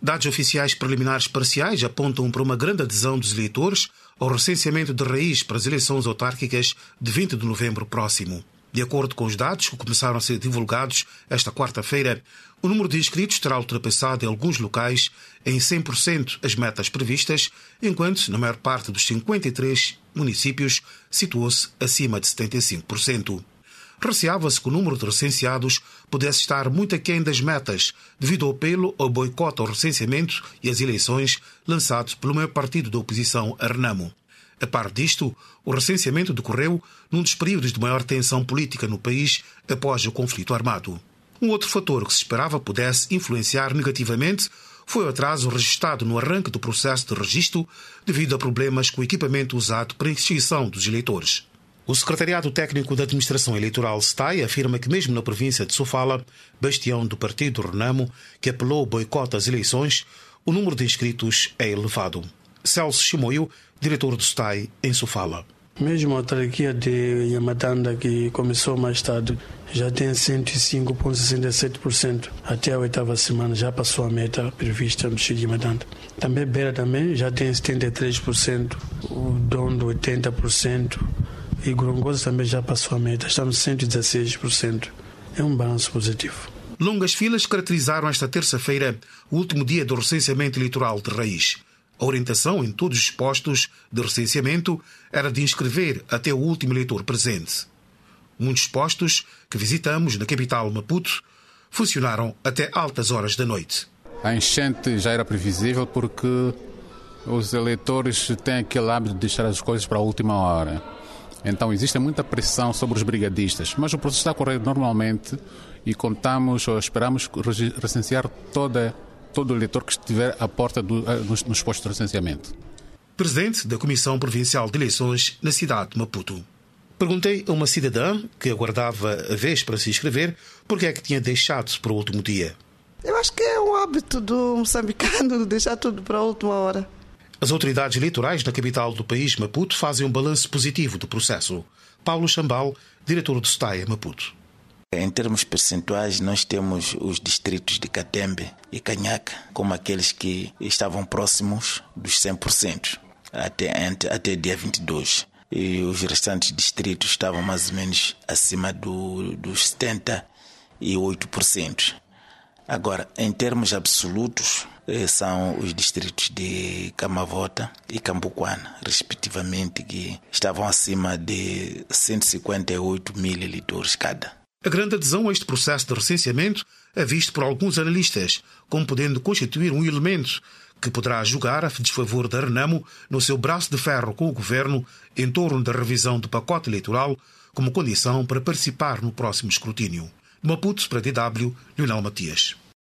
Dados oficiais preliminares parciais apontam para uma grande adesão dos eleitores ao recenseamento de raiz para as eleições autárquicas de 20 de novembro próximo. De acordo com os dados que começaram a ser divulgados esta quarta-feira, o número de inscritos terá ultrapassado em alguns locais em 100% as metas previstas, enquanto na maior parte dos 53 municípios situou-se acima de 75%. Receava-se que o número de recenseados pudesse estar muito aquém das metas, devido ao apelo ao boicote ao recenseamento e às eleições lançado pelo maior partido da oposição, a Renamo. A par disto, o recenseamento decorreu num dos períodos de maior tensão política no país após o conflito armado. Um outro fator que se esperava pudesse influenciar negativamente foi o atraso registrado no arranque do processo de registro devido a problemas com o equipamento usado para a inscrição dos eleitores. O Secretariado Técnico da Administração Eleitoral, SETAI, afirma que mesmo na província de Sofala, bastião do partido Renamo, que apelou ao boicote às eleições, o número de inscritos é elevado. Celso Chimoio, diretor do SETAI em Sofala. Mesmo a autarquia de Yamatanda, que começou mais tarde, já tem 105,67%. Até a 8ª semana já passou a meta prevista no distrito de Yamatanda. Também Beira já tem 73%, o Dondo 80%. E Gorongosa também já passou a meta, estamos 116%. É um balanço positivo. Longas filas caracterizaram esta terça-feira o último dia do recenseamento eleitoral de raiz. A orientação em todos os postos de recenseamento era de inscrever até o último eleitor presente. Muitos postos que visitamos na capital Maputo funcionaram até altas horas da noite. A enchente já era previsível porque os eleitores têm aquele hábito de deixar as coisas para a última hora. Então existe muita pressão sobre os brigadistas, mas o processo está a correr normalmente e contamos ou esperamos recensear todo o eleitor que estiver à porta nos postos de recenseamento. Presidente da Comissão Provincial de Eleições na cidade de Maputo. Perguntei a uma cidadã que aguardava a vez para se inscrever porque é que tinha deixado para o último dia. Eu acho que é um hábito do moçambicano deixar tudo para a última hora. As autoridades eleitorais na capital do país, Maputo, fazem um balanço positivo do processo. Paulo Chambal, diretor do SETAI Maputo. Em termos percentuais, nós temos os distritos de Catembe e Canhaca como aqueles que estavam próximos dos 100% até dia 22. E os restantes distritos estavam mais ou menos acima dos 78%. Agora, em termos absolutos, são os distritos de Camavota e Cambuquana, respectivamente, que estavam acima de 158 mil eleitores cada. A grande adesão a este processo de recenseamento é visto por alguns analistas como podendo constituir um elemento que poderá jogar a desfavor da Renamo no seu braço de ferro com o governo em torno da revisão do pacote eleitoral como condição para participar no próximo escrutínio. Maputo para DW, Lionel Matias.